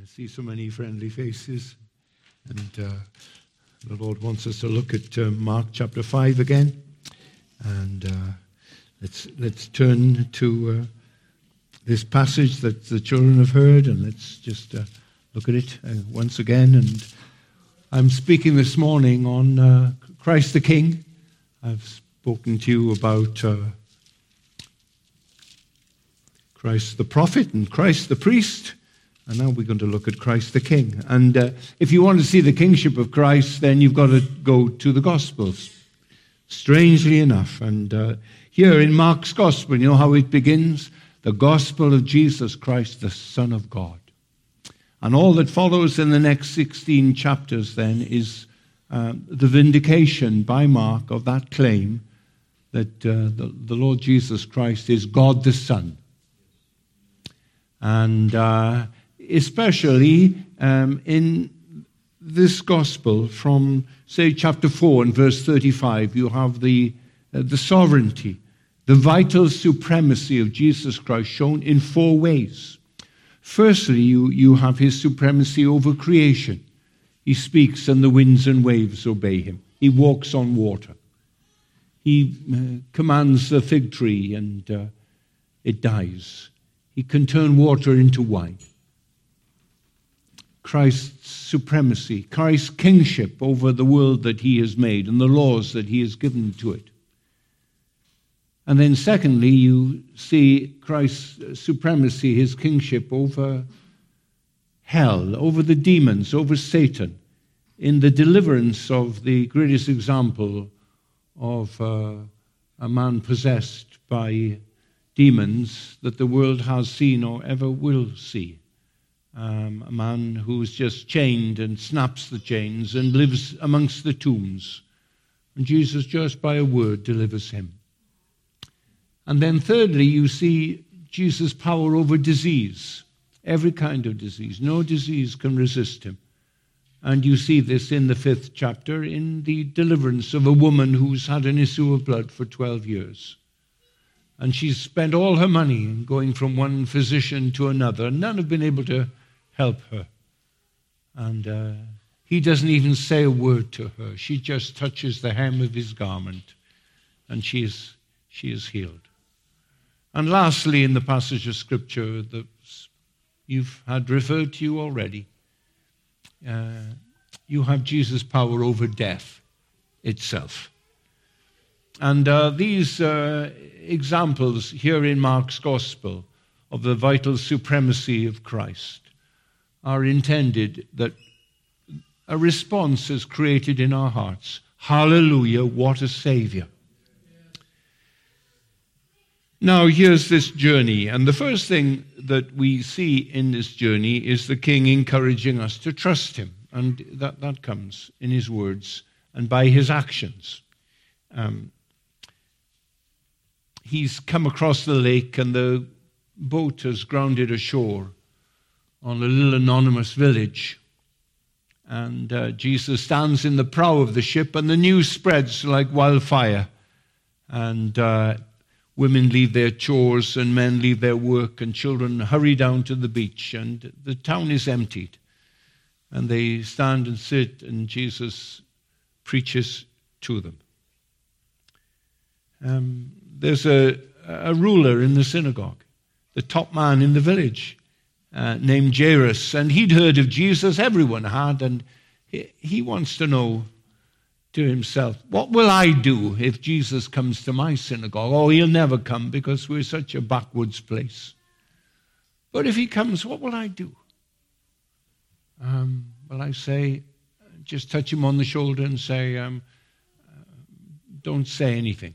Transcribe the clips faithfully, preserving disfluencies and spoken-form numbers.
see so many friendly faces. And uh, the Lord wants us to look at uh, Mark chapter five again. And uh, let's let's turn to uh, this passage that the children have heard, and let's just uh, look at it uh, once again. And I'm speaking this morning on uh, Christ the King. I've spoken to you about uh, Christ the prophet and Christ the priest. And now we're going to look at Christ the King. And uh, if you want to see the kingship of Christ, then you've got to go to the Gospels. Strangely enough. And uh, here in Mark's Gospel, you know how it begins? The Gospel of Jesus Christ, the Son of God. And all that follows in the next sixteen chapters then is uh, the vindication by Mark of that claim that uh, the, the Lord Jesus Christ is God the Son. And uh, especially um, in this gospel from, say, chapter four and verse thirty-five, you have the, uh, the sovereignty, the vital supremacy of Jesus Christ shown in four ways. Firstly, you, you have his supremacy over creation. He speaks and the winds and waves obey him. He walks on water. He uh, commands the fig tree and uh, it dies. He can turn water into wine. Christ's supremacy, Christ's kingship over the world that he has made and the laws that he has given to it. And then secondly, you see Christ's supremacy, his kingship over hell, over the demons, over Satan, in the deliverance of the greatest example of uh, a man possessed by demons that the world has seen or ever will see. Um, a man who's just chained and snaps the chains and lives amongst the tombs. And Jesus, just by a word, delivers him. And then thirdly, you see Jesus' power over disease, every kind of disease. No disease can resist him. And you see this in the fifth chapter in the deliverance of a woman who's had an issue of blood for twelve years. And she's spent all her money in going from one physician to another, and none have been able to help her. And uh, he doesn't even say a word to her. She just touches the hem of his garment, and she is, she is healed. And lastly, in the passage of Scripture that you've had referred to you already, uh, you have Jesus' power over death itself. And uh, these uh, examples here in Mark's Gospel of the vital supremacy of Christ are intended that a response is created in our hearts. Hallelujah, what a Savior. Now, here's this journey, and the first thing that we see in this journey is the King encouraging us to trust him, and that, that comes in his words and by his actions. Um, he's come across the lake, and the boat has grounded ashore on a little anonymous village. And uh, Jesus stands in the prow of the ship, and the news spreads like wildfire. And uh, women leave their chores, and men leave their work, and children hurry down to the beach, and the town is emptied. And they stand and sit, and Jesus preaches to them. Um, there's a, a ruler in the synagogue, the top man in the village, uh, named Jairus, and he'd heard of Jesus. Everyone had, and he, he wants to know to himself, what will I do if Jesus comes to my synagogue? Oh, he'll never come because we're such a backwoods place. But if he comes, what will I do? Um, well, I say, just touch him on the shoulder and say, um, uh, don't say anything.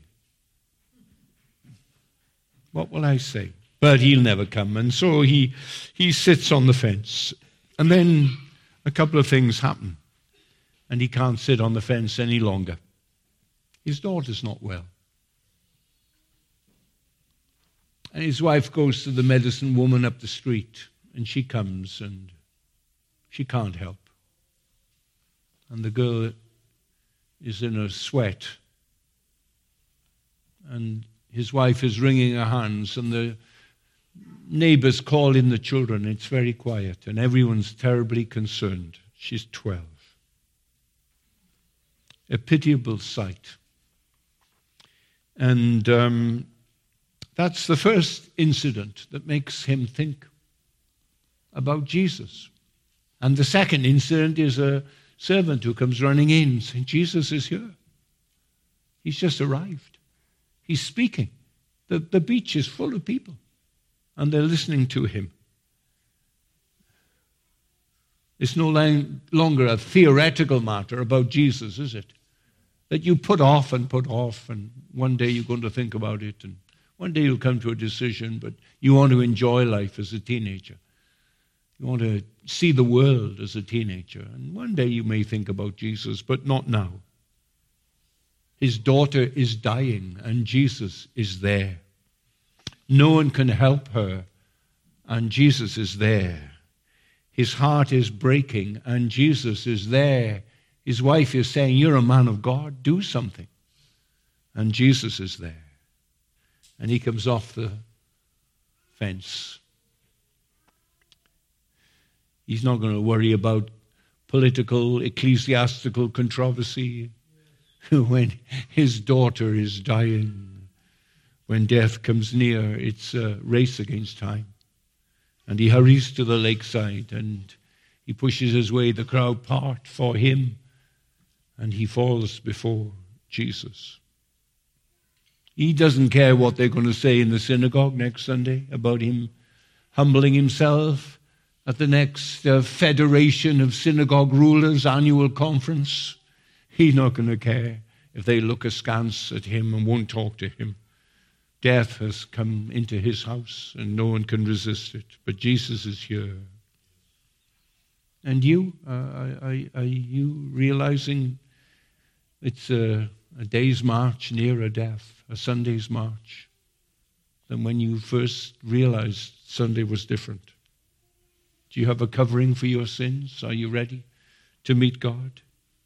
What will I say? But he'll never come. And so he he sits on the fence. And then a couple of things happen. And he can't sit on the fence any longer. His daughter's not well. And his wife goes to the medicine woman up the street. And she comes and she can't help. And the girl is in a sweat. And his wife is wringing her hands, and the neighbors call in the children. It's very quiet, and everyone's terribly concerned. She's twelve. A pitiable sight. And um, that's the first incident that makes him think about Jesus. And the second incident is a servant who comes running in saying, Jesus is here. He's just arrived. He's speaking. The, the beach is full of people, and they're listening to him. It's no lang- longer a theoretical matter about Jesus, is it? That you put off and put off, and one day you're going to think about it, and one day you'll come to a decision, but you want to enjoy life as a teenager. You want to see the world as a teenager, and one day you may think about Jesus, but not now. His daughter is dying, and Jesus is there. No one can help her, and Jesus is there. His heart is breaking, and Jesus is there. His wife is saying, you're a man of God, do something. And Jesus is there. And he comes off the fence. He's not going to worry about political, ecclesiastical controversy when his daughter is dying. When death comes near, it's a race against time. And he hurries to the lakeside, and he pushes his way. The crowd part for him, and he falls before Jesus. He doesn't care what they're going to say in the synagogue next Sunday about him humbling himself at the next uh, Federation of Synagogue Rulers annual conference. He's not going to care if they look askance at him and won't talk to him. Death has come into his house, and no one can resist it. But Jesus is here. And you, uh, are, are you realizing it's a, a day's march nearer death, a Sunday's march, than when you first realized Sunday was different? Do you have a covering for your sins? Are you ready to meet God?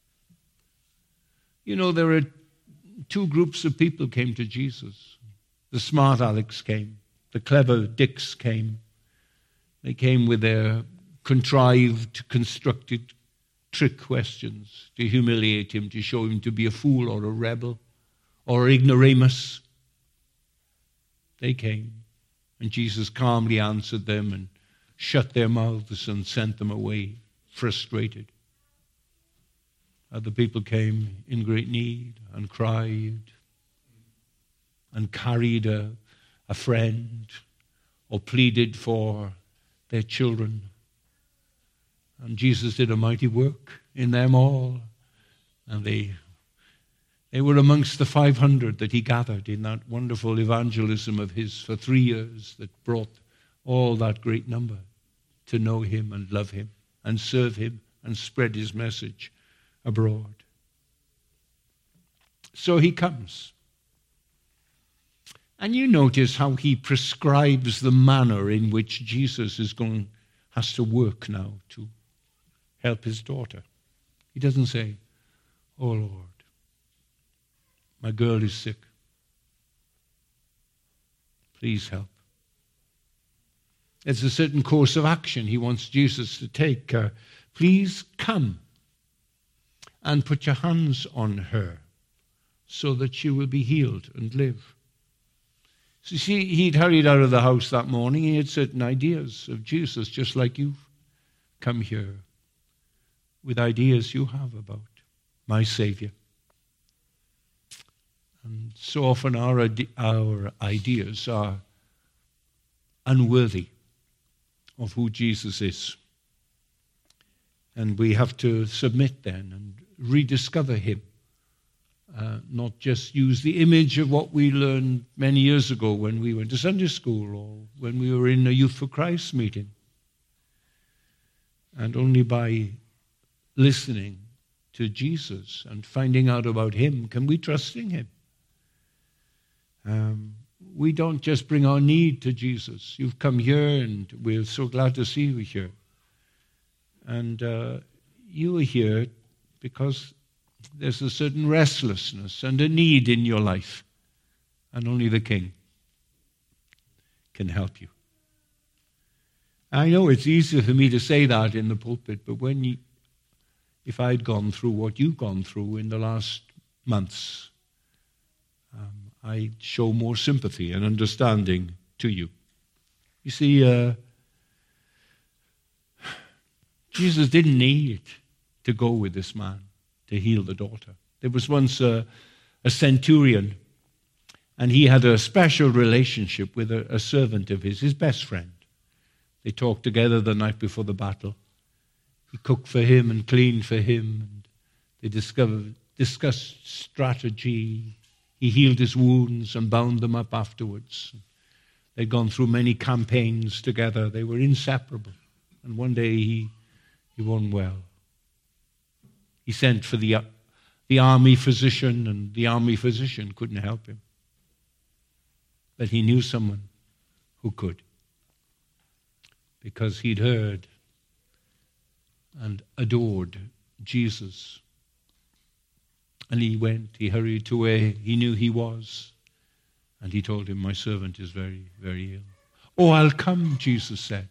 You know, there are two groups of people came to Jesus. The smart Alex came. The clever Dicks came. They came with their contrived, constructed trick questions to humiliate him, to show him to be a fool or a rebel or ignoramus. They came, and Jesus calmly answered them and shut their mouths and sent them away, frustrated. Other people came in great need and cried and carried a, a friend or pleaded for their children. And Jesus did a mighty work in them all. And they, they were amongst the five hundred that he gathered in that wonderful evangelism of his for three years that brought all that great number to know him and love him and serve him and spread his message abroad. So he comes. And you notice how he prescribes the manner in which Jesus is going, has to work now to help his daughter. He doesn't say, oh Lord, my girl is sick. Please help. There's a certain course of action he wants Jesus to take. Uh, Please come and put your hands on her so that she will be healed and live. So you see, he'd hurried out of the house that morning. He had certain ideas of Jesus, just like you've come here with ideas you have about my Savior. And so often our, our ideas are unworthy of who Jesus is. And we have to submit then and rediscover him. Uh, not just use the image of what we learned many years ago when we went to Sunday school or when we were in a Youth for Christ meeting. And only by listening to Jesus and finding out about him can we trust in him. Um, we don't just bring our need to Jesus. You've come here and we're so glad to see you here. And uh, you are here because there's a certain restlessness and a need in your life. And only the King can help you. I know it's easier for me to say that in the pulpit, but when you, if I'd gone through what you've gone through in the last months, um, I'd show more sympathy and understanding to you. You see, uh, Jesus didn't need to go with this man to heal the daughter. There was once a, a centurion, and he had a special relationship with a, a servant of his, his best friend. They talked together the night before the battle. He cooked for him and cleaned for him. And they discovered, discussed strategy. He healed his wounds and bound them up afterwards. They'd gone through many campaigns together. They were inseparable. And one day he, he wasn't well. He sent for the, the army physician, and the army physician couldn't help him. But he knew someone who could, because he'd heard and adored Jesus. And he went, he hurried to where he knew he was, and he told him, my servant is very, very ill. Oh, I'll come, Jesus said.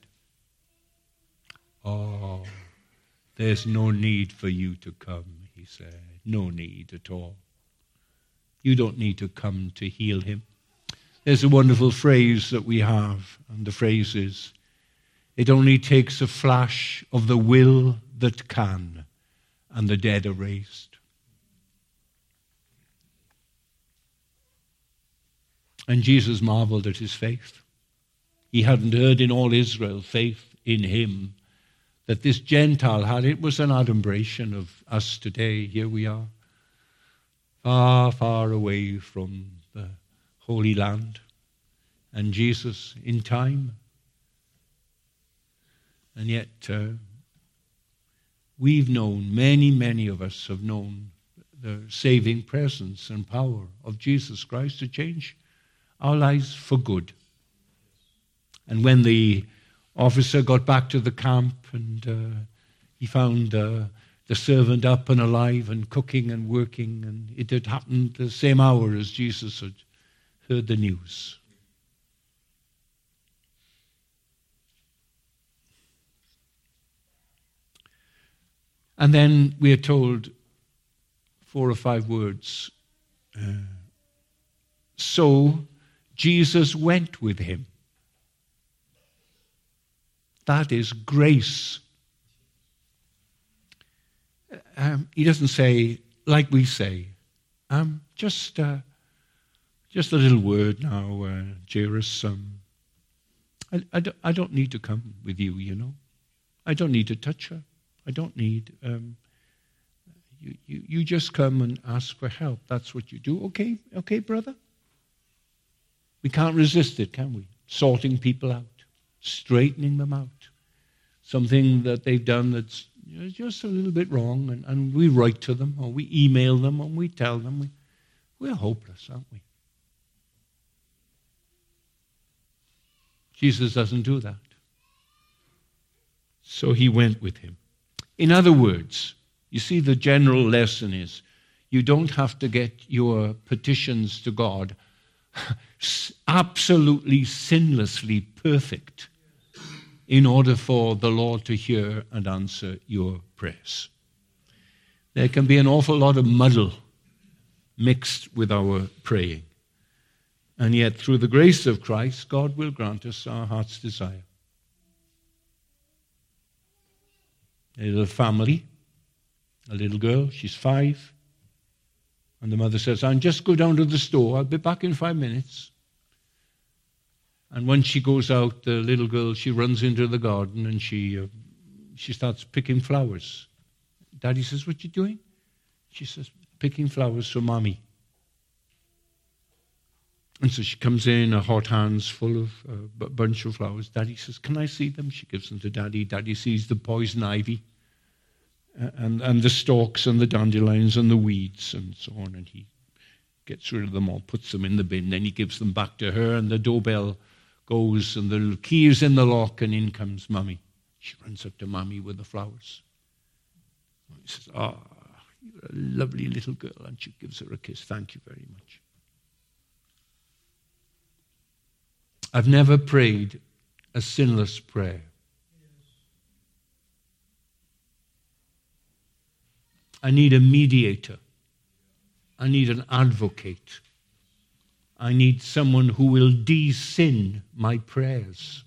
Oh, there's no need for you to come, he said. No need at all. You don't need to come to heal him. There's a wonderful phrase that we have, and the phrase is, it only takes a flash of the will that can, and the dead are raised. And Jesus marveled at his faith. He hadn't heard in all Israel faith in him that this Gentile had. It was an adumbration of us today. Here we are, far, far away from the Holy Land. And Jesus in time. And yet, uh, we've known, many, many of us have known the saving presence and power of Jesus Christ to change our lives for good. And when the officer got back to the camp and uh, he found uh, the servant up and alive and cooking and working, and it had happened the same hour as Jesus had heard the news. And then we are told four or five words. Uh, so Jesus went with him. That is grace. Um, he doesn't say, like we say, um, just uh, just a little word now, uh, Jairus. Um, I, I, don't, I don't need to come with you, you know. I don't need to touch her. I don't need, um, you, you, you just come and ask for help. That's what you do. Okay, okay, brother? We can't resist it, can we? Sorting people out, straightening them out. Something that they've done that's just a little bit wrong, and, and we write to them, or we email them, or we tell them. We, we're hopeless, aren't we? Jesus doesn't do that. So he went with him. In other words, you see, the general lesson is you don't have to get your petitions to God absolutely sinlessly perfect in order for the Lord to hear and answer your prayers. There can be an awful lot of muddle mixed with our praying. And yet, through the grace of Christ, God will grant us our heart's desire. A little family, a little girl, she's five. And the mother says, I'll just go down to the store. I'll be back in five minutes. And when she goes out, the little girl, she runs into the garden and she uh, she starts picking flowers. Daddy says, what you doing? She says, picking flowers for Mommy. And so she comes in, her hot hands full of a uh, bunch of flowers. Daddy says, can I see them? She gives them to Daddy. Daddy sees the poison ivy uh, and, and the stalks and the dandelions and the weeds and so on. And he gets rid of them all, puts them in the bin. Then he gives them back to her, and the doorbell goes and the key is in the lock, and in comes Mommy. She runs up to Mommy with the flowers. He says, ah, oh, you're a lovely little girl. And she gives her a kiss. Thank you very much. I've never prayed a sinless prayer I need a mediator. I need an advocate. I need someone who will de-sin my prayers.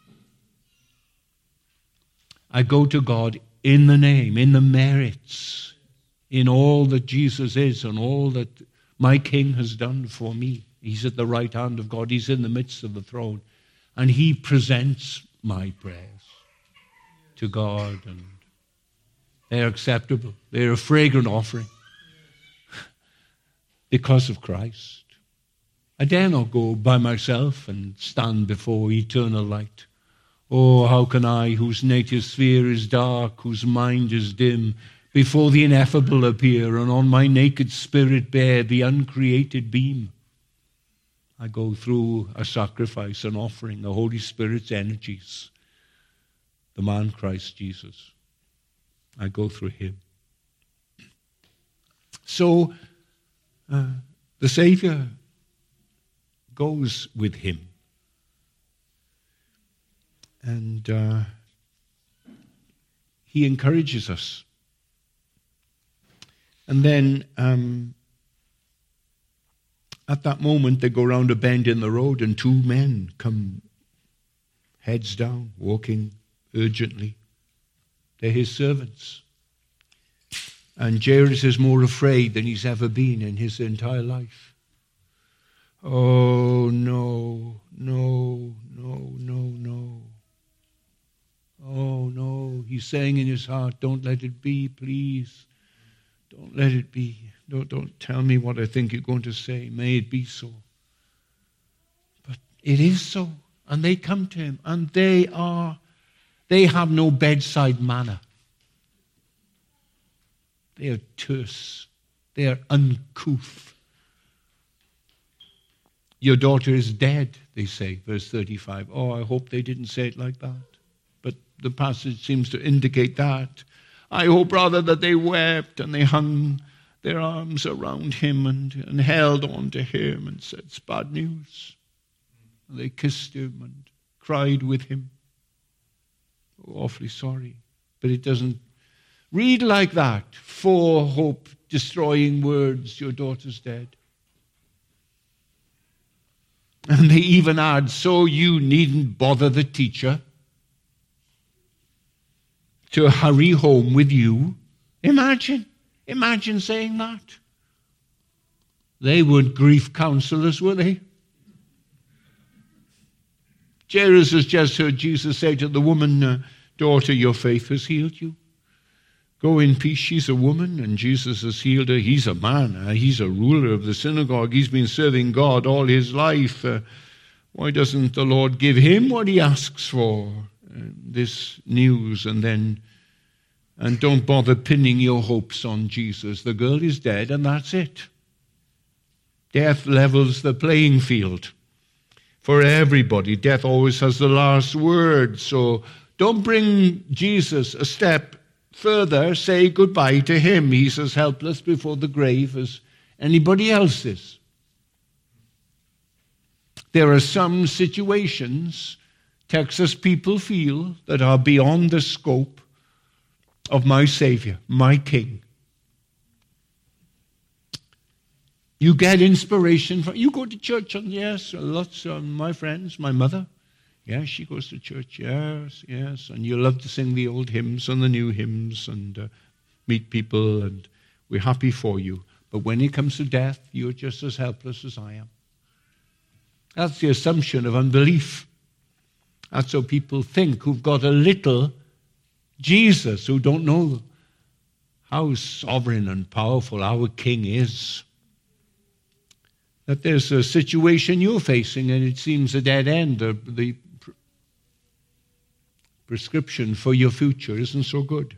I go to God in the name, in the merits, in all that Jesus is and all that my King has done for me. He's at the right hand of God. He's in the midst of the throne. And he presents my prayers to God, and they're acceptable. They're a fragrant offering because of Christ. I dare not go by myself and stand before eternal light. Oh, how can I, whose native sphere is dark, whose mind is dim, before the ineffable appear, and on my naked spirit bear the uncreated beam? I go through a sacrifice, an offering, the Holy Spirit's energies, the man Christ Jesus. I go through him. So, uh, the Savior goes with him. And uh, he encourages us. And then um, at that moment, they go round a bend in the road, and two men come heads down, walking urgently. They're his servants. And Jairus is more afraid than he's ever been in his entire life. Oh, no, no, no, no, no. Oh, no. He's saying in his heart, don't let it be, please. Don't let it be. Don't, don't tell me what I think you're going to say. May it be so. But it is so. And they come to him, and they are, they have no bedside manner. They are terse. They are uncouth. Your daughter is dead, they say, verse thirty-five. Oh, I hope they didn't say it like that. But the passage seems to indicate that. I hope rather that they wept and they hung their arms around him and, and held on to him and said, it's bad news. And they kissed him and cried with him. Oh, awfully sorry. But it doesn't read like that. For hope destroying words, your daughter's dead. And they even add, so you needn't bother the teacher to hurry home with you. Imagine, imagine saying that. They weren't grief counselors, were they? Jairus has just heard Jesus say to the woman, uh, daughter, your faith has healed you. Go in peace. She's a woman, and Jesus has healed her. He's a man. Uh, he's a ruler of the synagogue. He's been serving God all his life. Uh, why doesn't the Lord give him what he asks for? Uh, this news, and then, and don't bother pinning your hopes on Jesus. The girl is dead, and that's it. Death levels the playing field for everybody. Death always has the last word. So don't bring Jesus a step further. Say goodbye to him. He's as helpless before the grave as anybody else is. There are some situations Texas people feel that are beyond the scope of my Savior, my King. You get inspiration from, you go to church, and yes, lots of my friends, my mother, yes, she goes to church, yes, yes, and you love to sing the old hymns and the new hymns and uh, meet people, and we're happy for you. But when it comes to death, you're just as helpless as I am. That's the assumption of unbelief. That's how people think who've got a little Jesus, who don't know how sovereign and powerful our King is. That there's a situation you're facing and it seems a dead end. The, the prescription for your future isn't so good.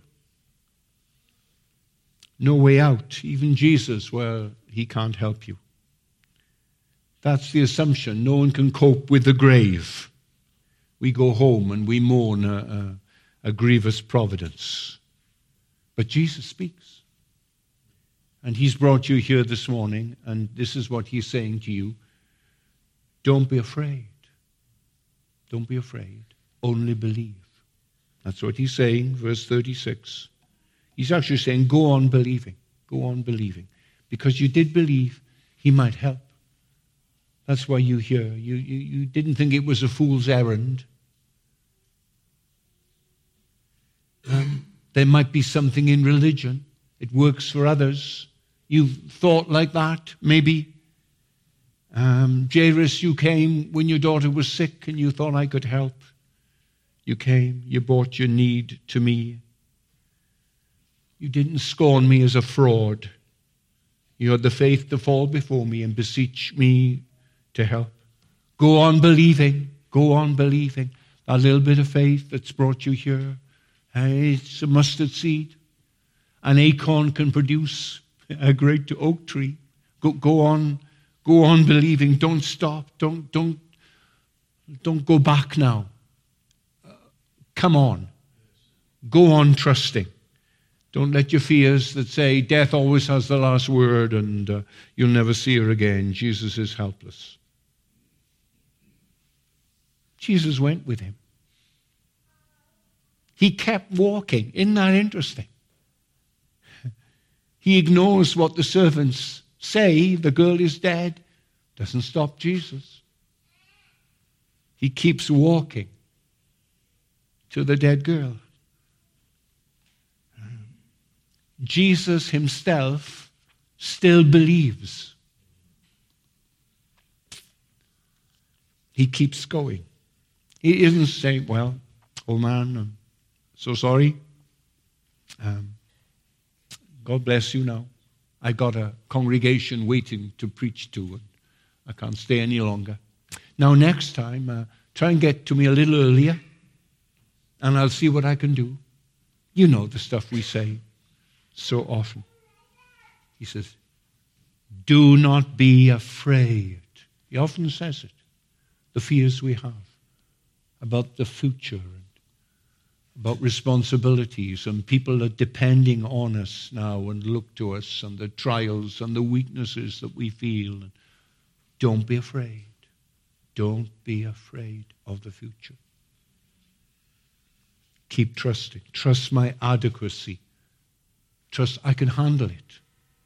No way out. Even Jesus, well, he can't help you. That's the assumption. No one can cope with the grave. We go home and we mourn a, a, a grievous providence. But Jesus speaks. And he's brought you here this morning, and this is what he's saying to you. Don't be afraid. Don't be afraid. Only believe. That's what he's saying, verse thirty-six. He's actually saying, go on believing. Go on believing. Because you did believe he might help. That's why you're here. You, you, you didn't think it was a fool's errand. Um, there might be something in religion. It works for others. You've thought like that, maybe. Um, Jairus, you came when your daughter was sick and you thought I could help. You came, you brought your need to me. You didn't scorn me as a fraud. You had the faith to fall before me and beseech me to help. Go on believing. Go on believing. That little bit of faith that's brought you here, it's a mustard seed. An acorn can produce a great oak tree. Go, go on, go on believing. Don't stop. Don't, don't, don't go back now. Uh, come on. Go on trusting. Don't let your fears that say death always has the last word and uh, you'll never see her again. Jesus is helpless. Jesus went with him. He kept walking. Isn't that interesting? He ignores what the servants say. The girl is dead. Doesn't stop Jesus. He keeps walking to the dead girl. Jesus himself still believes. He keeps going. He isn't saying, well, oh man, I'm so sorry. Um, God bless you now. I got a congregation waiting to preach to, and I can't stay any longer. Now, next time, uh, try and get to me a little earlier, and I'll see what I can do. You know the stuff we say so often. He says, do not be afraid. He often says it. The fears we have about the future, about responsibilities, and people are depending on us now and look to us, and the trials and the weaknesses that we feel. Don't be afraid. Don't be afraid of the future. Keep trusting. Trust my adequacy. Trust I can handle it.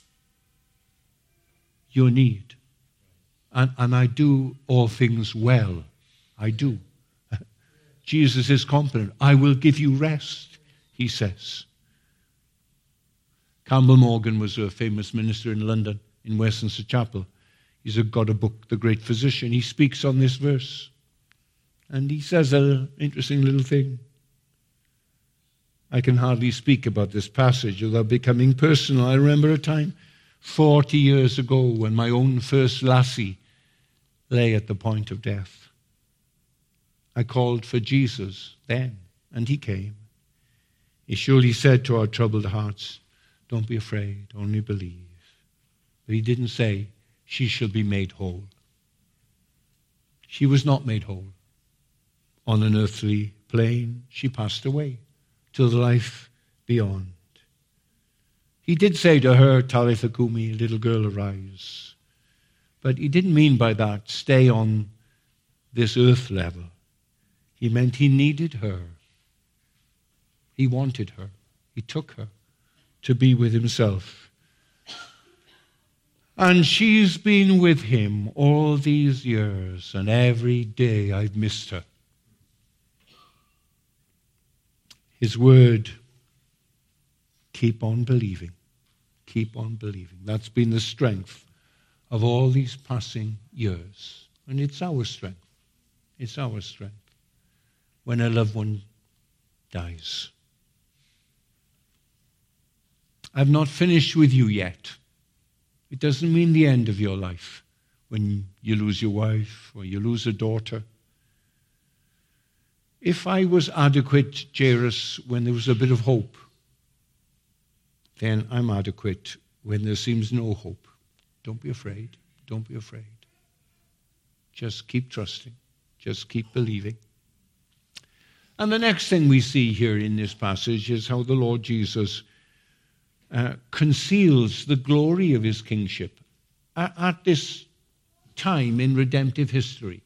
Your need. And, and I do all things well. I do. Jesus is confident. I will give you rest, he says. Campbell Morgan was a famous minister in London, in Westminster Chapel. He's got a book, The Great Physician. He speaks on this verse. And he says an interesting little thing. I can hardly speak about this passage without becoming personal. I remember a time forty years ago when my own first lassie lay at the point of death. I called for Jesus then, and he came. He surely said to our troubled hearts, don't be afraid, only believe. But he didn't say, she shall be made whole. She was not made whole. On an earthly plane, she passed away to the life beyond. He did say to her, Talitha Kumi, little girl, arise. But he didn't mean by that, stay on this earth level. He meant he needed her. He wanted her. He took her to be with himself. And she's been with him all these years, and every day I've missed her. His word, keep on believing. Keep on believing. That's been the strength of all these passing years. And it's our strength. It's our strength. When a loved one dies. I've not finished with you yet. It doesn't mean the end of your life when you lose your wife or you lose a daughter. If I was adequate, Jairus, when there was a bit of hope, then I'm adequate when there seems no hope. Don't be afraid. Don't be afraid. Just keep trusting. Just keep believing. And the next thing we see here in this passage is how the Lord Jesus uh, conceals the glory of his kingship at, at this time in redemptive history.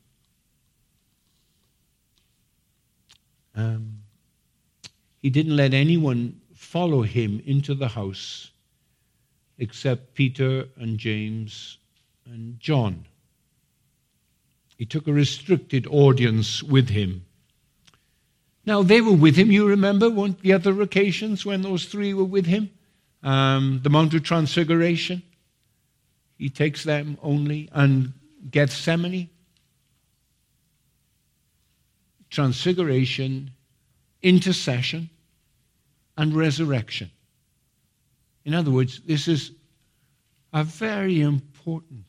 Um, he didn't let anyone follow him into the house except Peter and James and John. He took a restricted audience with him. Now, they were with him, you remember, weren't the other occasions when those three were with him? Um, the Mount of Transfiguration. He takes them only. And Gethsemane. Transfiguration, intercession, and resurrection. In other words, this is a very important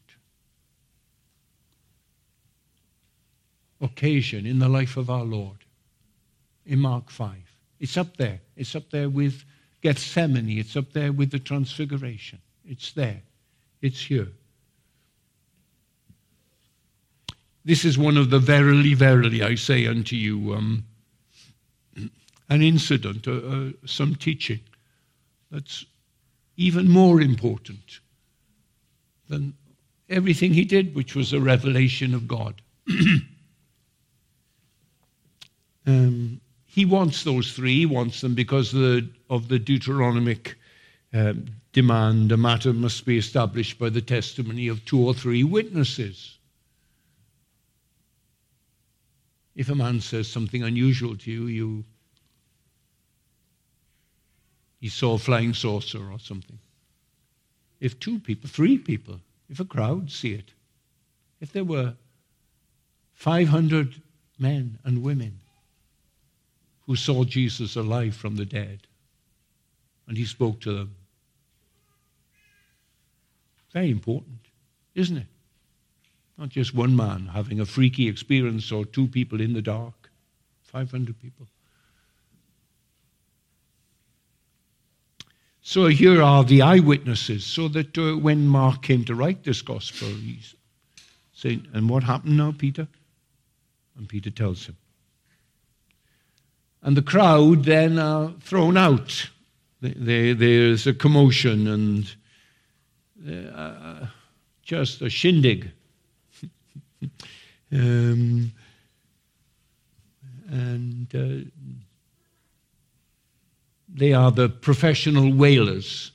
occasion in the life of our Lord. In Mark five. It's up there. It's up there with Gethsemane. It's up there with the Transfiguration. It's there. It's here. This is one of the verily, verily, I say unto you, um, an incident, uh, uh, some teaching that's even more important than everything he did, which was a revelation of God. um, He wants those three. He wants them because of the, of the Deuteronomic um, demand. A matter must be established by the testimony of two or three witnesses. If a man says something unusual to you, you he saw a flying saucer or something. If two people, three people, if a crowd see it, if there were five hundred men and women who saw Jesus alive from the dead, and he spoke to them. Very important, isn't it? Not just one man having a freaky experience or two people in the dark. five hundred people. So here are the eyewitnesses, so that uh, when Mark came to write this gospel, he's saying, and what happened now, Peter? And Peter tells him. And the crowd then are thrown out. They, they, there's a commotion and uh, just a shindig. um, and uh, they are the professional wailers,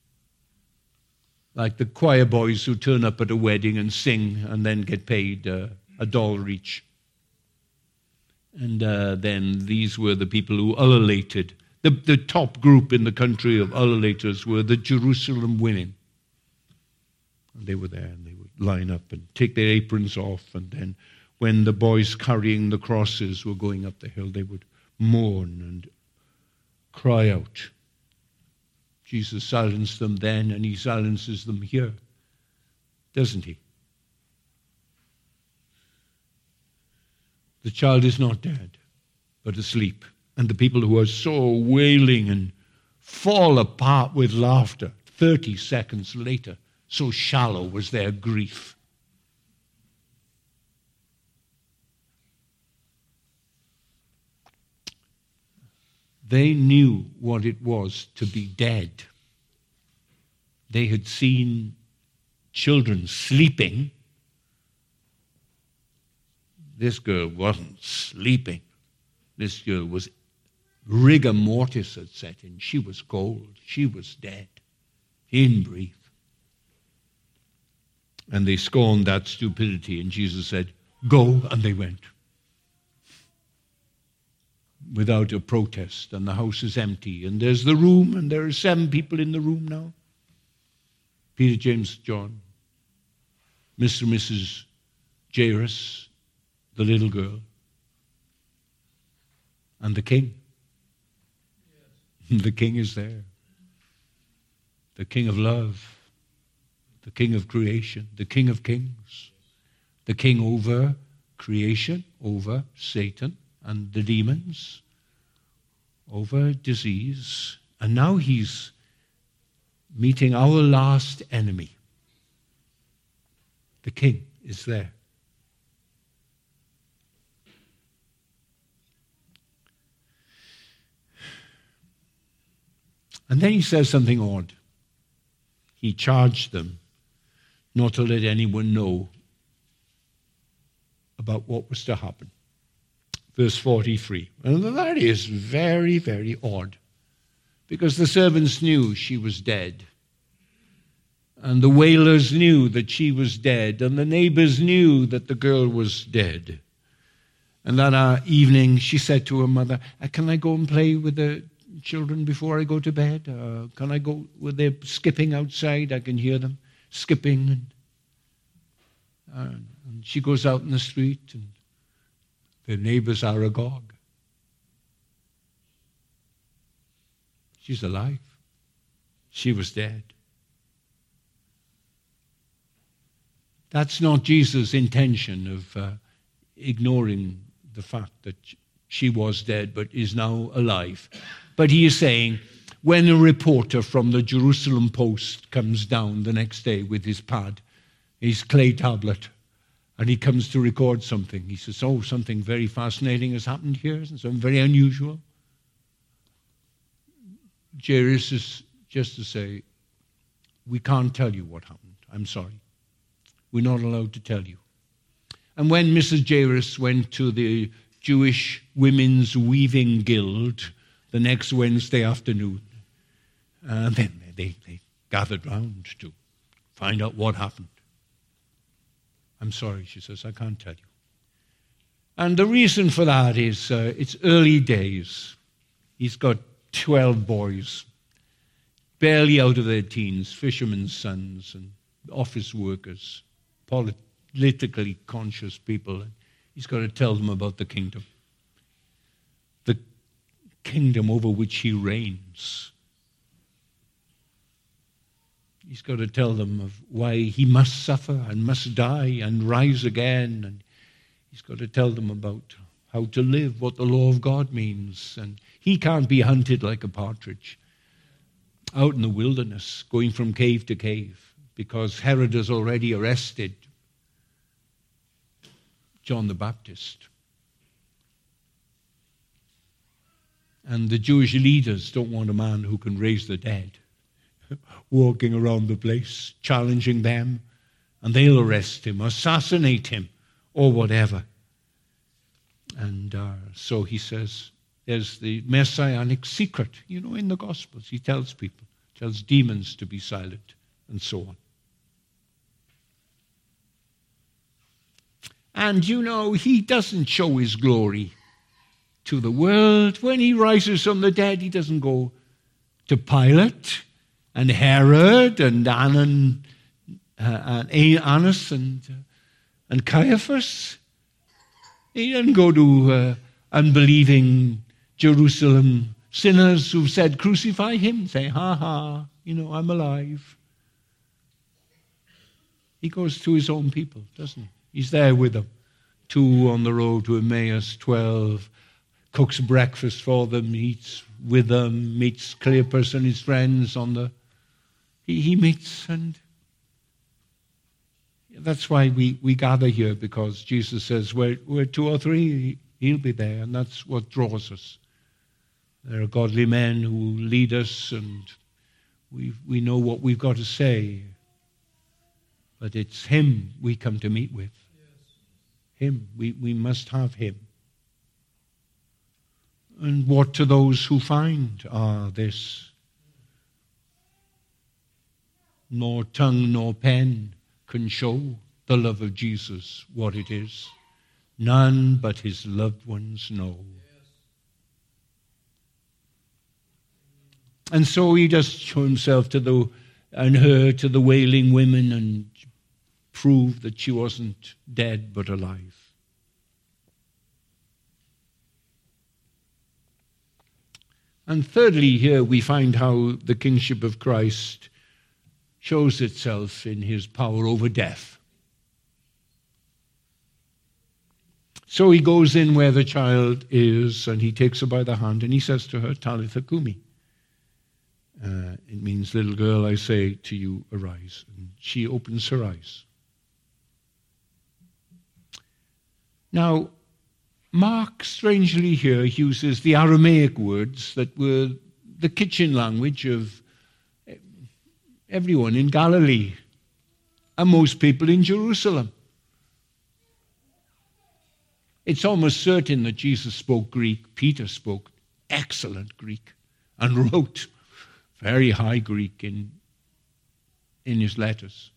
like the choir boys who turn up at a wedding and sing and then get paid uh, a dollar each. And uh, then these were the people who ululated. The, the top group in the country of ululators were the Jerusalem women. And they were there, and they would line up and take their aprons off. And then when the boys carrying the crosses were going up the hill, they would mourn and cry out. Jesus silenced them then, and he silences them here, doesn't he? The child is not dead, but asleep. And the people who are so wailing and fall apart with laughter thirty seconds later, so shallow was their grief. They knew what it was to be dead. They had seen children sleeping. This girl wasn't sleeping. This girl was, rigor mortis had set in. She was cold. She was dead. In brief. And they scorned that stupidity. And Jesus said, go, and they went. Without a protest. And the house is empty. And there's the room, and there are seven people in the room now. Peter, James, John, Mister and Missus Jairus, the little girl, and the king. Yes. The king is there. The king of love, the king of creation, the king of kings, the king over creation, over Satan and the demons, over disease. And now he's meeting our last enemy. The king is there. And then he says something odd. He charged them not to let anyone know about what was to happen. Verse forty-three. And that is very, very odd. because the servants knew she was dead. And the wailers knew that she was dead, and the neighbors knew that the girl was dead. And that uh, evening, she said to her mother, uh, can I go and play with the children before I go to bed? Uh, can I go? Were they skipping outside? I can hear them skipping. And, uh, and she goes out in the street, and the neighbors are agog. She's alive. She was dead. That's not Jesus' intention of uh, ignoring the fact that she was dead but is now alive. But he is saying, when a reporter from the Jerusalem Post comes down the next day with his pad, his clay tablet, and he comes to record something, he says, oh, something very fascinating has happened here, something very unusual. Jairus is just to say, we can't tell you what happened. I'm sorry. We're not allowed to tell you. And when Missus Jairus went to the Jewish Women's Weaving Guild the next Wednesday afternoon, uh, then they, they gathered round to find out what happened. I'm sorry, she says, I can't tell you. And the reason for that is uh, it's early days. He's got twelve boys, barely out of their teens, fishermen's sons and office workers, politically conscious people. He's got to tell them about the kingdom. The kingdom over which he reigns. He's got to tell them of why he must suffer and must die and rise again. And he's got to tell them about how to live, what the law of God means. And he can't be hunted like a partridge out in the wilderness, going from cave to cave, because Herod has already arrested John the Baptist. And the Jewish leaders don't want a man who can raise the dead walking around the place, challenging them, and they'll arrest him, assassinate him, or whatever. And uh, so he says, there's the messianic secret, you know, in the Gospels. He tells people, tells demons to be silent, and so on. And, you know, he doesn't show his glory to the world. When he rises from the dead, he doesn't go to Pilate and Herod and Annan, uh, and Annas and, uh, and Caiaphas. He doesn't go to uh, unbelieving Jerusalem sinners who've said, crucify him, say, ha ha, you know, I'm alive. He goes to his own people, doesn't he? He's there with them. Two on the road to Emmaus, twelve, cooks breakfast for them, eats with them, meets Cleopas and his friends on the... He, he meets, and that's why we, we gather here, because Jesus says, where, where two or three, he'll be there, and that's what draws us. There are godly men who lead us, and we we know what we've got to say. But it's him we come to meet with. Him. We, we must have him. And what to those who find ah, this? Nor tongue nor pen can show the love of Jesus, what it is. None but his loved ones know. And so he does show himself to the and her to the wailing women and prove that she wasn't dead but alive. And thirdly, here we find how the kingship of Christ shows itself in his power over death. So he goes in where the child is, and he takes her by the hand, and he says to her, Talitha Kumi. Uh, it means, little girl, I say to you, arise. And she opens her eyes. Now, Mark, strangely here, uses the Aramaic words that were the kitchen language of everyone in Galilee and most people in Jerusalem. It's almost certain that Jesus spoke Greek. Peter spoke excellent Greek and wrote very high Greek in, in his letters.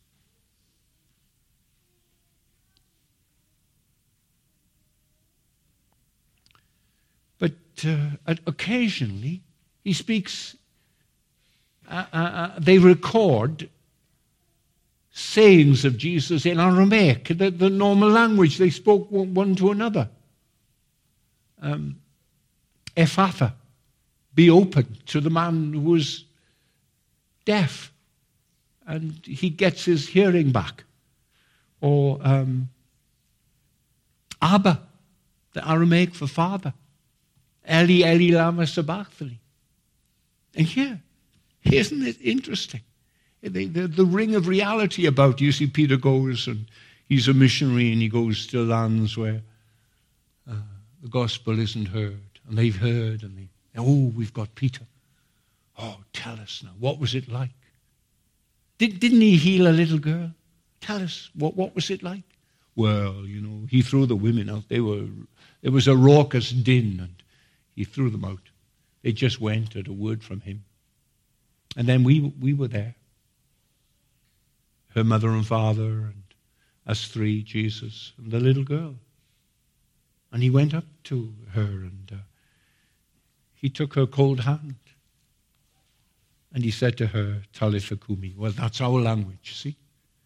But uh, occasionally he speaks, uh, uh, they record sayings of Jesus in Aramaic, the, the normal language they spoke one to another. Um, Ephatha, be open to the man who was deaf, and he gets his hearing back. Or um, Abba, the Aramaic for father. Eli, Eli, lama sabachthani. And here, isn't it interesting? The, the, the ring of reality about, you see, Peter goes and he's a missionary and he goes to lands where uh, the gospel isn't heard. And they've heard and they, oh, we've got Peter. Oh, tell us now, what was it like? Did, didn't he heal a little girl? Tell us, what, what was it like? Well, you know, he threw the women out. They were, there was a raucous din and he threw them out. They just went at a word from him. And then we we were there. Her mother and father and us three, Jesus, and the little girl. And he went up to her and uh, he took her cold hand. And he said to her, Talitha Kumi. Well, that's our language, see?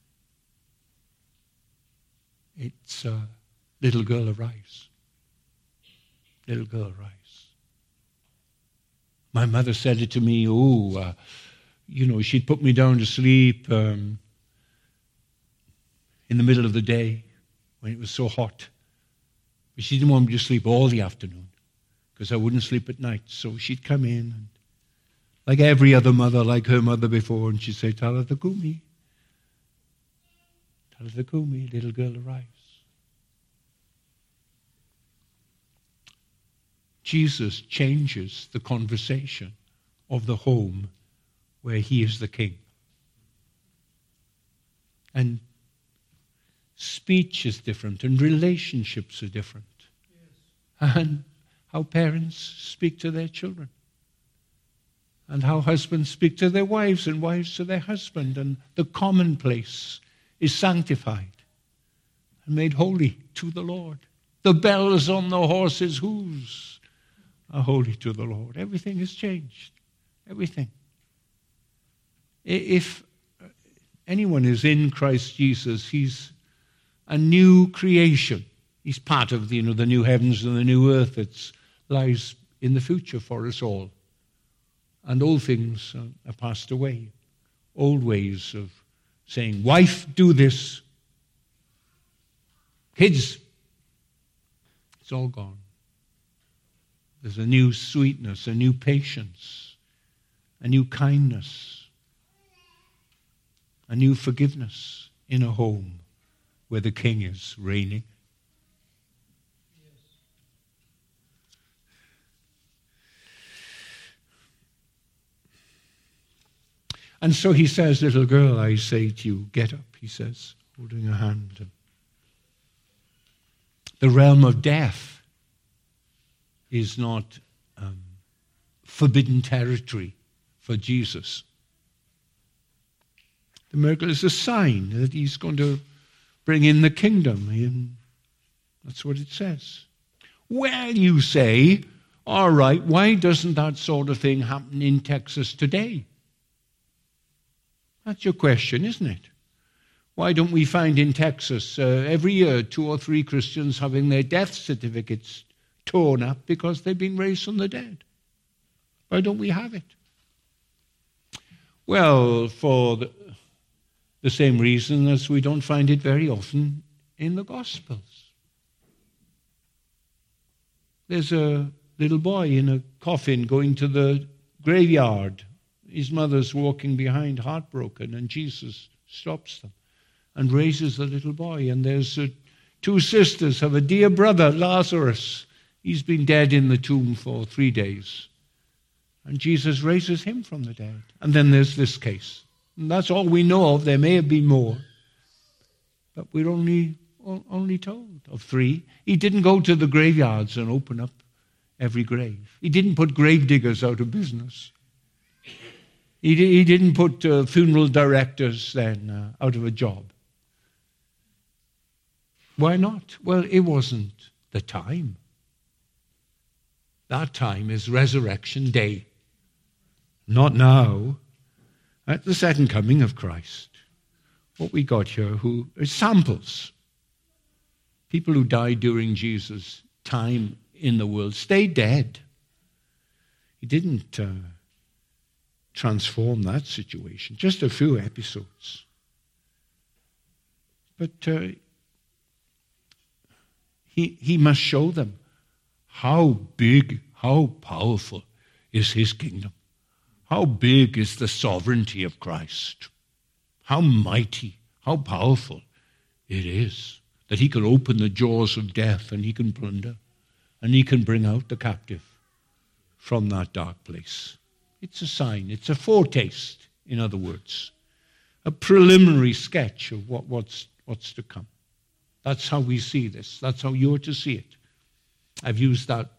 It's uh, little girl arise. Little girl arise. My mother said it to me, oh, uh, you know, she'd put me down to sleep um, in the middle of the day when it was so hot. But she didn't want me to sleep all the afternoon because I wouldn't sleep at night. So she'd come in, and like every other mother, like her mother before, and she'd say, Talitha Kumi, Talitha Kumi, little girl arise. Jesus changes the conversation of the home where he is the king. And speech is different and relationships are different. Yes. And how parents speak to their children. And how husbands speak to their wives and wives to their husband. And the commonplace is sanctified and made holy to the Lord. The bells on the horses' hooves are holy to the Lord. Everything has changed. Everything. If anyone is in Christ Jesus, he's a new creation. He's part of the, you know, the new heavens and the new earth that lies in the future for us all. And old things are passed away. Old ways of saying, wife, do this. Kids, it's all gone. There's a new sweetness, a new patience, a new kindness, a new forgiveness in a home where the king is reigning. And so he says, little girl, I say to you, get up, he says, holding her hand. The realm of death is not um, forbidden territory for Jesus. The miracle is a sign that he's going to bring in the kingdom. And that's what it says. Well, you say, all right, why doesn't that sort of thing happen in Texas today? That's your question, isn't it? Why don't we find in Texas uh, every year two or three Christians having their death certificates torn up because they've been raised from the dead? Why don't we have it? Well, for the, the same reason as we don't find it very often in the Gospels. There's a little boy in a coffin going to the graveyard. His mother's walking behind, heartbroken, and Jesus stops them and raises the little boy. And there's uh, two sisters have a dear brother, Lazarus. He's been dead in the tomb for three days. And Jesus raises him from the dead. And then there's this case. And that's all we know of. There may have been more. But we're only, only told of three. He didn't go to the graveyards and open up every grave. He didn't put grave diggers out of business. He, he didn't put uh, funeral directors then uh, out of a job. Why not? Well, it wasn't the time. That time is resurrection day. Not now. At the second coming of Christ. What we got here who are samples. People who died during Jesus' time in the world stayed dead. He didn't uh, transform that situation. Just a few episodes. But uh, he, he must show them how big, how powerful is his kingdom. How big is the sovereignty of Christ. How mighty, how powerful it is that he can open the jaws of death and he can plunder and he can bring out the captive from that dark place. It's a sign, it's a foretaste, in other words, a preliminary sketch of what, what's, what's to come. That's how we see this. That's how you're to see it. I've used that,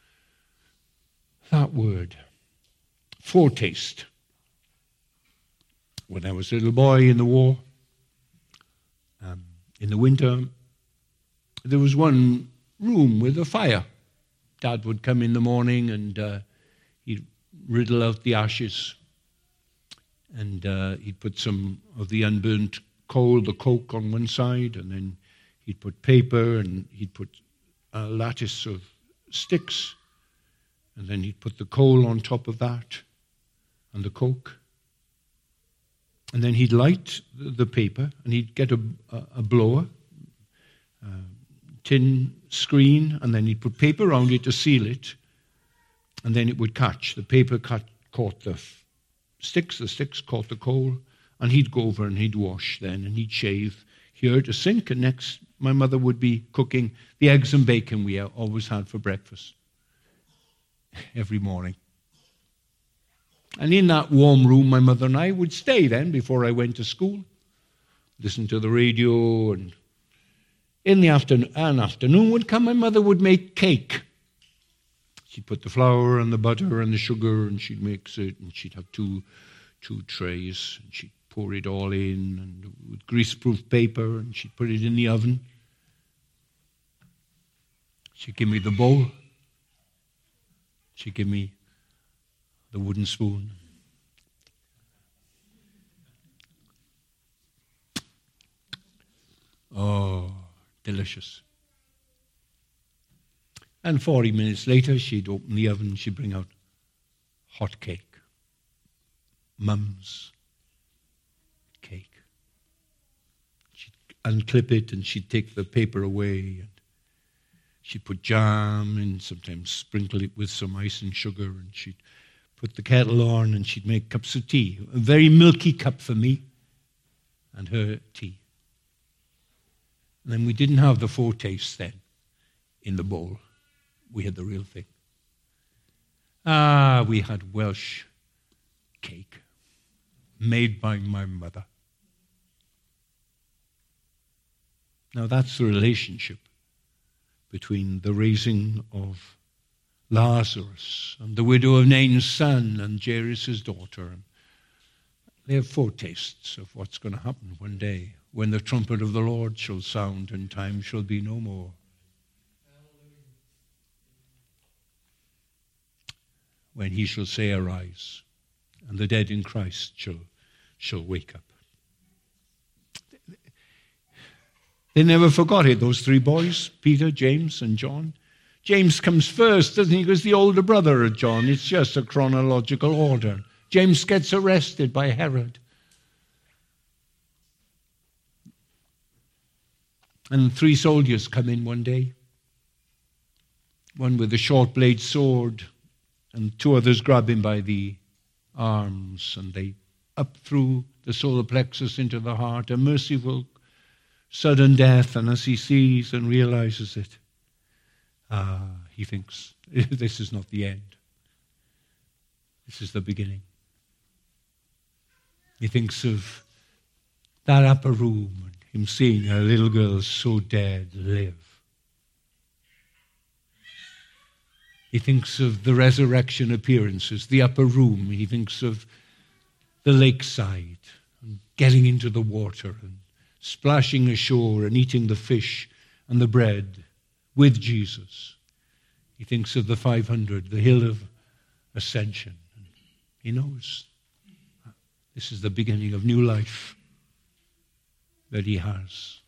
that word, foretaste. When I was a little boy in the war, um, in the winter, there was one room with a fire. Dad would come in the morning and uh, he'd riddle out the ashes and uh, he'd put some of the unburnt coal, the coke on one side, and then he'd put paper and he'd put a lattice of sticks, and then he'd put the coal on top of that and the coke. And then he'd light the paper and he'd get a, a, a blower, a tin screen, and then he'd put paper around it to seal it, and then it would catch. The paper cut, caught the sticks, the sticks caught the coal, and he'd go over and he'd wash then, and he'd shave here at a sink, and next my mother would be cooking the eggs and bacon we always had for breakfast every morning. And in that warm room, my mother and I would stay then before I went to school, listen to the radio, and in the afternoon, an afternoon would come, my mother would make cake. She'd put the flour and the butter and the sugar, and she'd mix it, and she'd have two, two trays, and she'd pour it all in, and with greaseproof paper, and she'd put it in the oven. She'd give me the bowl. She'd give me the wooden spoon. Oh, delicious. And forty minutes later, she'd open the oven, she'd bring out hot cake. Mum's cake. She'd unclip it and she'd take the paper away, and she'd put jam and sometimes sprinkle it with some ice and sugar, and she'd put the kettle on and she'd make cups of tea. A very milky cup for me and her tea. And then we didn't have the foretaste then in the bowl. We had the real thing. Ah, we had Welsh cake made by my mother. Now that's the relationship between the raising of Lazarus and the widow of Nain's son and Jairus' daughter. And they have foretastes of what's going to happen one day when the trumpet of the Lord shall sound and time shall be no more. When he shall say, arise, and the dead in Christ shall, shall wake up. They never forgot it, those three boys, Peter, James, and John. James comes first, doesn't he? Because the older brother of John. It's just a chronological order. James gets arrested by Herod. And three soldiers come in one day. One with a short blade sword, and two others grab him by the arms, and they up through the solar plexus into the heart, a merciful, sudden death. And as he sees and realizes it, ah, he thinks, this is not the end. This is the beginning. He thinks of that upper room and him seeing a little girl so dead live. He thinks of the resurrection appearances, the upper room. He thinks of the lakeside and getting into the water and splashing ashore and eating the fish and the bread with Jesus. He thinks of the five hundred, the hill of ascension. He knows this is the beginning of new life that he has.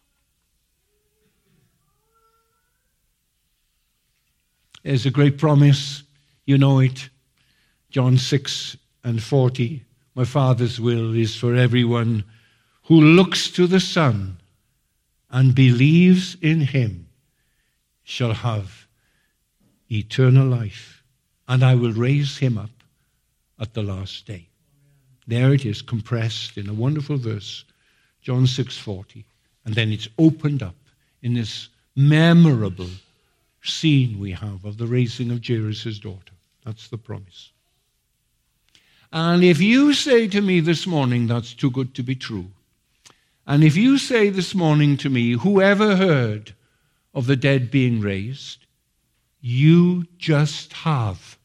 There's a great promise. You know it. John six and forty. My Father's will is for everyone who looks to the Son and believes in him shall have eternal life, and I will raise him up at the last day. There it is, compressed in a wonderful verse, John six forty. And then it's opened up in this memorable scene we have of the raising of Jairus' daughter. That's the promise. And if you say to me this morning, that's too good to be true, and if you say this morning to me, whoever heard of the dead being raised, you just have.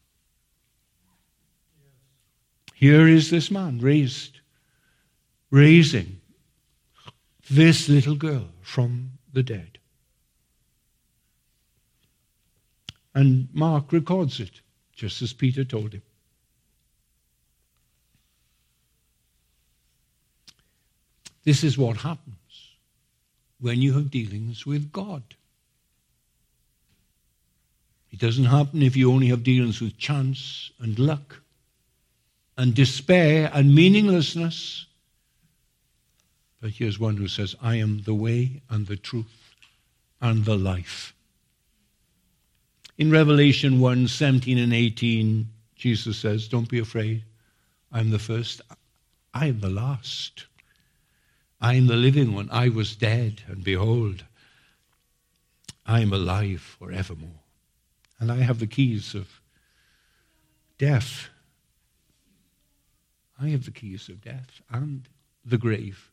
Here is this man raised, raising this little girl from the dead. And Mark records it, just as Peter told him. This is what happens when you have dealings with God. It doesn't happen if you only have dealings with chance and luck and despair and meaninglessness. But here's one who says, I am the way and the truth and the life. In Revelation one, seventeen and eighteen, Jesus says, don't be afraid. I'm the first. I am the last. I am the living one. I was dead, and behold, I am alive forevermore. And I have the keys of death. I have the keys of death and the grave.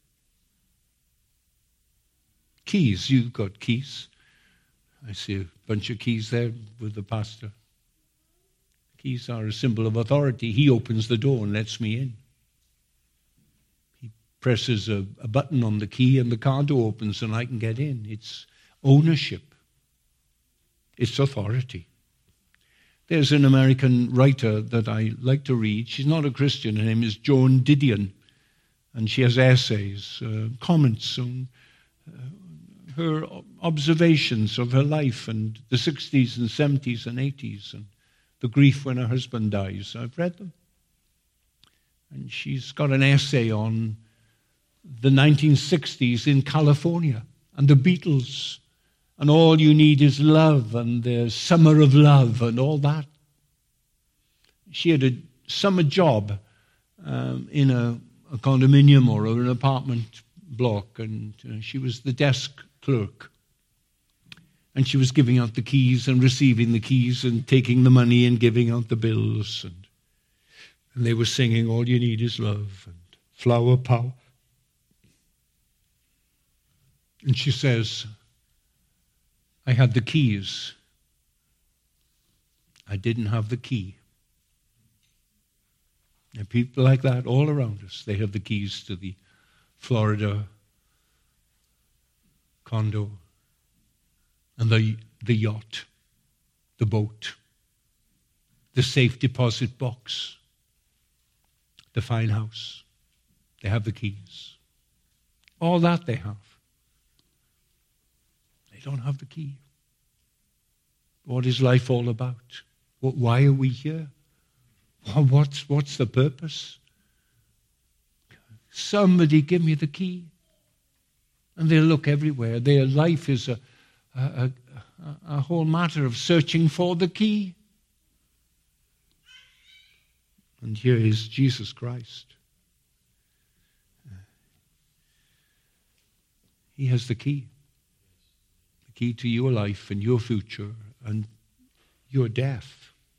Keys, you've got keys. I see a bunch of keys there with the pastor. Keys are a symbol of authority. He opens the door and lets me in. He presses a, a button on the key and the car door opens and I can get in. It's ownership. It's authority. There's an American writer that I like to read. She's not a Christian. Her name is Joan Didion. And she has essays, uh, comments on uh, her observations of her life and the sixties and seventies and eighties and the grief when her husband dies. I've read them. And she's got an essay on the nineteen sixties in California and the Beatles and All You Need Is Love and the Summer of Love and all that. She had a summer job um, in a, a condominium or an apartment block, and uh, she was the desk clerk. And she was giving out the keys and receiving the keys and taking the money and giving out the bills. And, and they were singing All You Need Is Love and Flower Power. And she says, I had the keys. I didn't have the key. And people like that all around us, they have the keys to the Florida condo and the, the yacht, the boat, the safe deposit box, the fine house. They have the keys. All that they have. They don't have the key. What is life all about? Why are we here? What's, what's the purpose? Somebody give me the key. And they'll look everywhere. Their life is a, a, a, a whole matter of searching for the key. And here is Jesus Christ. He has the key. The key to your life and your future and your death.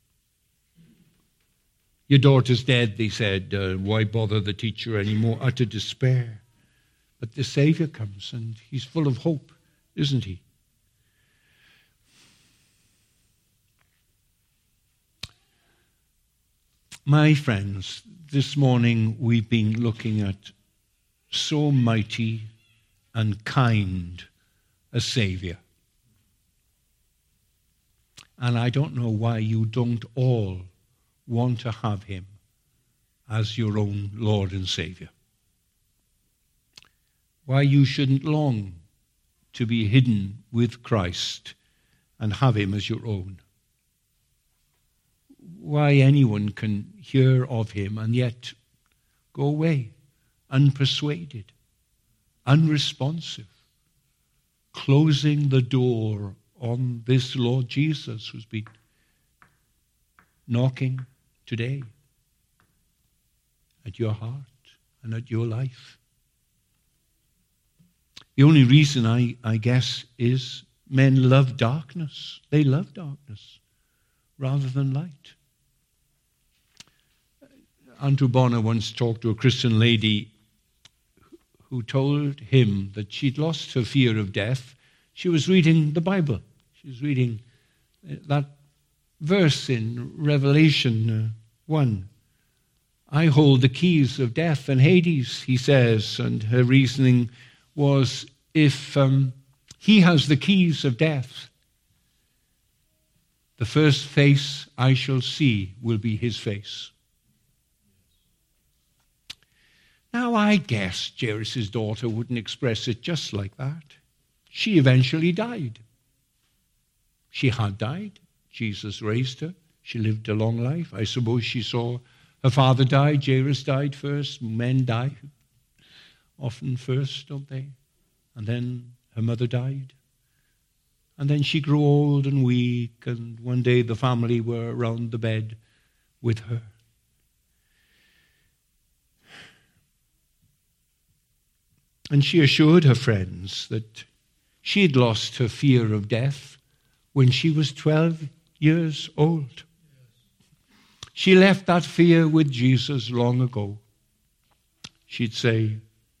Your daughter's dead, they said. Uh, why bother the teacher anymore? Utter despair. But the Savior comes and he's full of hope, isn't he? My friends, this morning we've been looking at so mighty and kind a Saviour. And I don't know why you don't all want to have him as your own Lord and Saviour. Why you shouldn't long to be hidden with Christ and have him as your own. Why anyone can hear of him and yet go away unpersuaded, unresponsive, closing the door on this Lord Jesus who's been knocking today at your heart and at your life. The only reason, I, I guess, is men love darkness. They love darkness rather than light. Andrew Bonner once talked to a Christian lady who told him that she'd lost her fear of death. She was reading the Bible. She was reading that verse in Revelation one. I hold the keys of death and Hades, he says, and her reasoning was, if um, he has the keys of death, the first face I shall see will be his face. Now, I guess Jairus' daughter wouldn't express it just like that. She eventually died. She had died. Jesus raised her. She lived a long life. I suppose she saw her father die. Jairus died first. Men die often first, don't they? And then her mother died. And then she grew old and weak, and one day the family were around the bed with her. And she assured her friends that she had lost her fear of death when she was twelve years old. She left that fear with Jesus long ago. She'd say,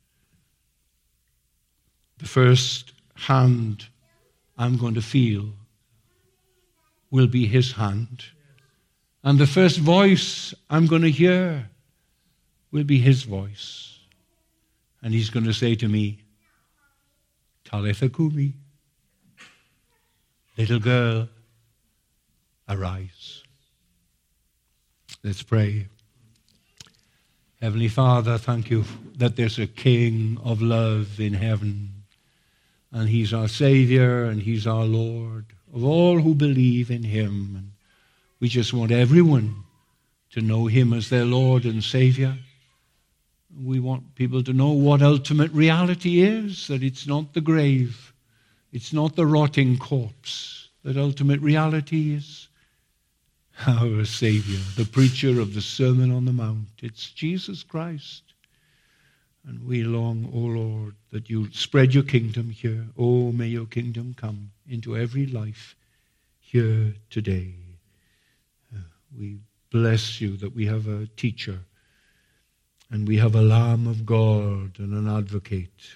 the first hand I'm going to feel will be his hand. And the first voice I'm going to hear will be his voice. And he's going to say to me, Talitha Kumi, little girl, arise. Let's pray. Heavenly Father, thank you that there's a King of love in heaven. And he's our Savior and he's our Lord of all who believe in him. And we just want everyone to know him as their Lord and Savior. We want people to know what ultimate reality is, that it's not the grave, it's not the rotting corpse, that ultimate reality is our Savior, the preacher of the Sermon on the Mount. It's Jesus Christ. And we long, O Lord, that you spread your kingdom here. Oh, may your kingdom come into every life here today. Uh, we bless you that we have a teacher and we have a Lamb of God and an advocate,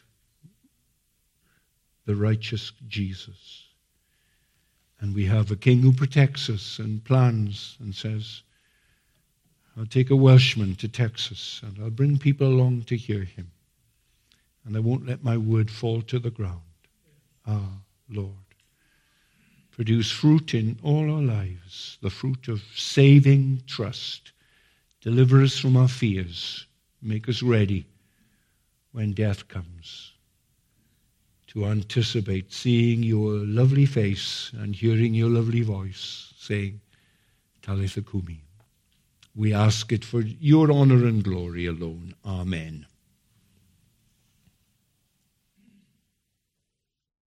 the righteous Jesus. And we have a King who protects us and plans and says, I'll take a Welshman to Texas and I'll bring people along to hear him. And I won't let my word fall to the ground. Ah, Lord, produce fruit in all our lives, the fruit of saving trust. Deliver us from our fears. Make us ready when death comes to anticipate seeing your lovely face and hearing your lovely voice saying, Talitha Kumi. We ask it for your honor and glory alone. Amen.